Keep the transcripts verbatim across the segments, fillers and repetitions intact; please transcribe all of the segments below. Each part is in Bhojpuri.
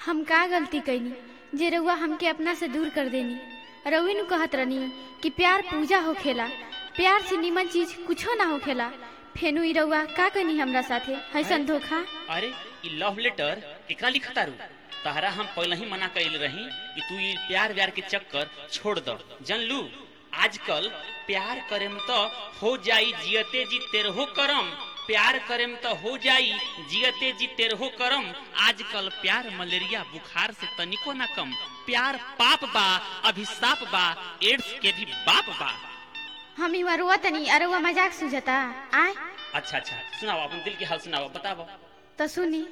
हम का गलती कैनी जे रउआ हमके अपना से दूर कर देनी। रउई नु कहत रहनी कि प्यार पूजा होखेला, प्यार से निमन चीज कुछो ना होखेला। फेनु ई रउआ का कहनी हमरा साथे हैसन धोखा। अरे ई लव लेटर केकरा लिखतारू? तहरा हम पहले ही मना कइल रही कि तू ई प्यार व्यार के चक्कर छोड़ द। जनलू आजकल प्यार करेम तो हो जाई जियते जी तेरहो करम, प्यार करेम तो हो जाई जियते जी तेरहो करम। आजकल प्यार मलेरिया बुखार से तनिको ना कम। प्यार पाप बा, अभिशाप बा, एड्स के भी बाप बा। हम ई रुआ तनी अरुआ मजाक सुझता आय। अच्छा अच्छा सुनाओ, अपन दिल की हाल सुनाओ, बताओ। तो सुनी।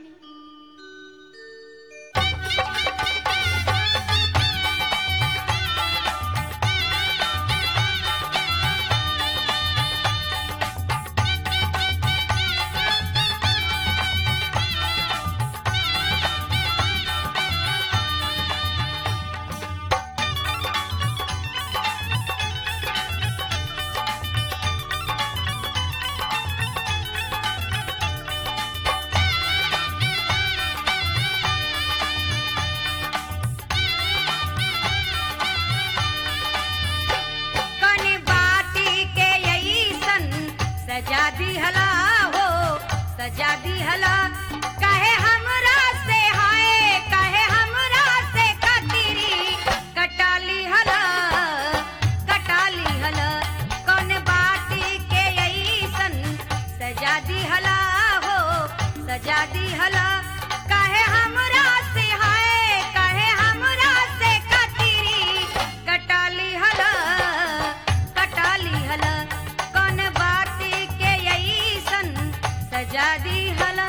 सजा दी हला हो सजा दी हला, कहे हमरा से हाय कहे हमरा से कतरी कटाली हला कटाली हला। कौन बाती के ऐसन सजा दी हला हो सजा दी हला, कहे हमरा से हाय कहे हमरा से कतरी कटाली हला कटाली हला। कौन बाती के ऐसन सजा दी हला।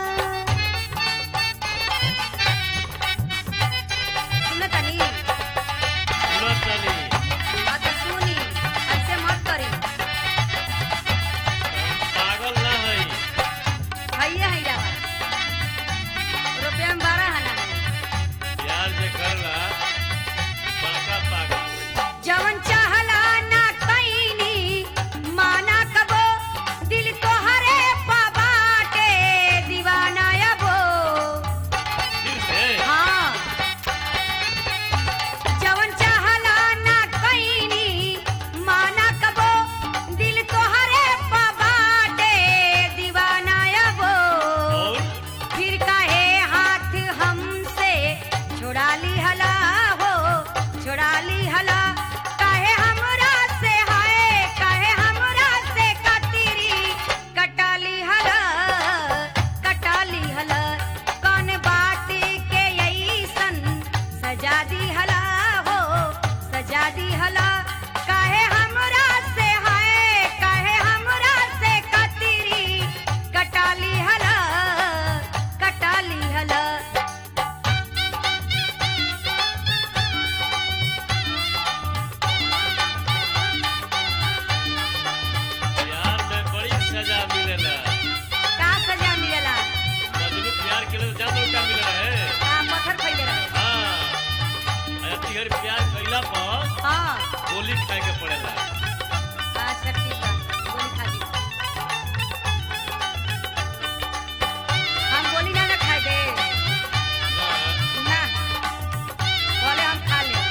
सुनतनी सुनतनी बात सुनी, ऐसे मत करी। पागल ना है भैया है जावा रुपया में बारह हना यार जे करला बड़का पागल। जवन चाहला ना कईनी माना कबो, दिल को हरे पाबाटे दीवाना अबो। दिल से हाँ जवन चाहला ना कईनी माना कबो, दिल को हरे पाबाटे दीवाना अबो। और फिर काहे हाथ हमसे छुड़ा ली हला हो छुड़ा ली हला, काहे हमरा से हाय काहे हमरा से कतरी कटाली हला कटाली हला। कौन बात के ऐसन सजा दी हला हो सजा दी हला, काहे हमरा से हाय काहे हमरा से कतरी कटाली हला कटाली हला। यार में बड़ी सजा मिलेला। का सजा मिलेला? मजनू प्यार के लिए जानो क्या मिल रहा है? का पत्थर खइले रहे? हाँ अरे तिहर प्यार कइला पर हाँ गोली खाए के पड़ेला। अच्छा ठीक बा, गोली खा दी। हम गोली ना ना खाए दे ना ना, बोले हम खा ले।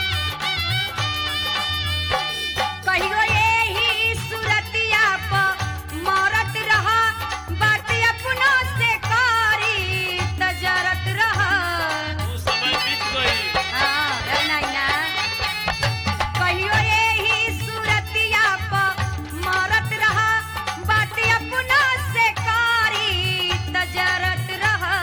कहियो यही सूरतिया प मरत रहा, बात अपनों से करी तजरत रहा। तू समय बीत गई। हाँ रहना ही ना। कहियो यही सूरतिया प मरत रहा, बात अपनों से करी तजरत रहा।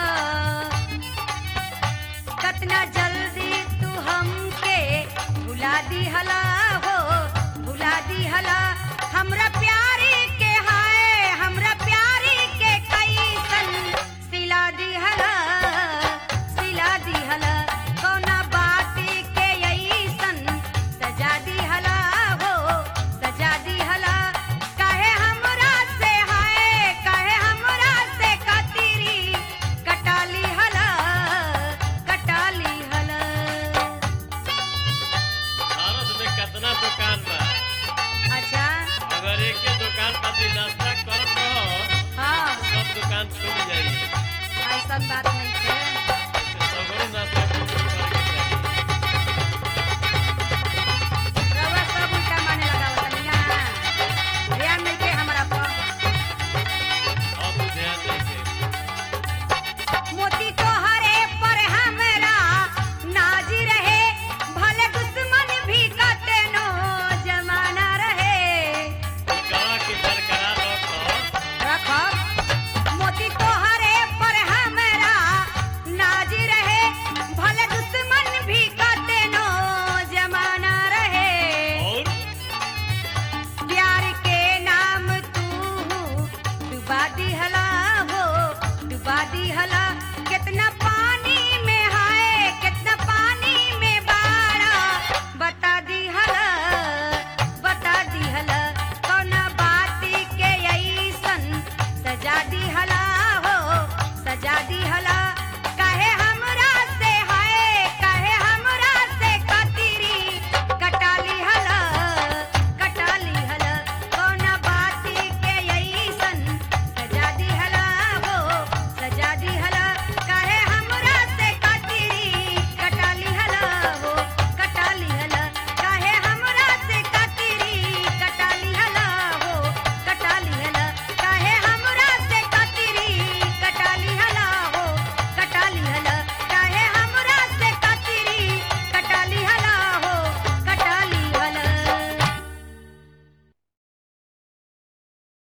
कतना जल्दी तू हमके भुला दी हला हो भुला दी हला। हमरा प्यारी के हाय हमरा प्यारी के कैसन सिला दी हला सिला दी हला। कौना बाती के ऐसन सजा दी हला हो सजा दी हला, काहे हमरा से हाय काहे हमरा से कतरी कटाली हला कटाली हला। भारत में कितना दुकान बा, अच्छा अगर एक के दुकान पर नाश्ता करत रहो हाँ सब दुकान छूट जाई। ऐसा बात नहीं